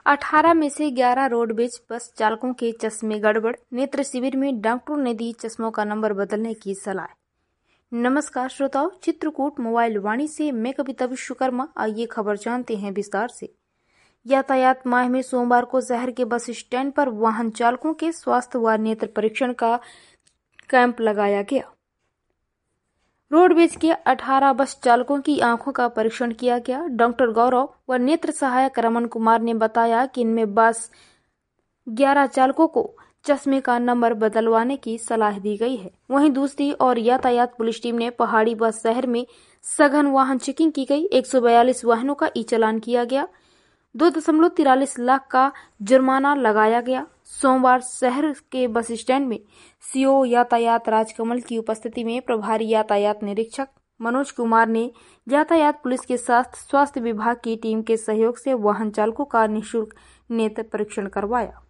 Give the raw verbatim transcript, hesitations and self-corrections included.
अठारह में से ग्यारह रोडवेज बस चालकों के चश्मे गड़बड़। नेत्र शिविर में डॉक्टरों ने दी चश्मों का नंबर बदलने की सलाह। नमस्कार श्रोताओं, चित्रकूट मोबाइल वाणी से मैं कविता विश्वकर्मा। आइए खबर जानते हैं विस्तार से। यातायात माह में सोमवार को शहर के बस स्टैंड पर वाहन चालकों के स्वास्थ्य व नेत्र परीक्षण का कैंप लगाया गया। रोडवेज के अठारह बस चालकों की आंखों का परीक्षण किया गया। डॉक्टर गौरव व नेत्र सहायक रमन कुमार ने बताया कि इनमें बस ग्यारह चालकों को चश्मे का नंबर बदलवाने की सलाह दी गई है। वहीं दूसरी ओर यातायात पुलिस टीम ने पहाड़ी व शहर में सघन वाहन चेकिंग की गई। एक सौ बयालीस वाहनों का ई चालान किया गया। दो दशमलव तिरालीस लाख का जुर्माना लगाया गया। सोमवार शहर के बस स्टैंड में सीओ यातायात राजकमल की उपस्थिति में प्रभारी यातायात निरीक्षक मनोज कुमार ने यातायात पुलिस के साथ स्वास्थ्य विभाग की टीम के सहयोग से वाहन चालकों का निःशुल्क नेत्र परीक्षण करवाया।